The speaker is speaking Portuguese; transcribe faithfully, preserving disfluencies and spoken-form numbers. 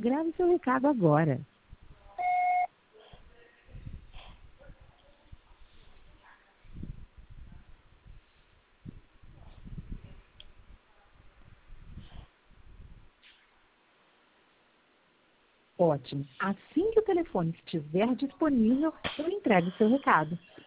Grave seu recado agora. Ótimo. Assim que o telefone estiver disponível, eu entrego seu recado.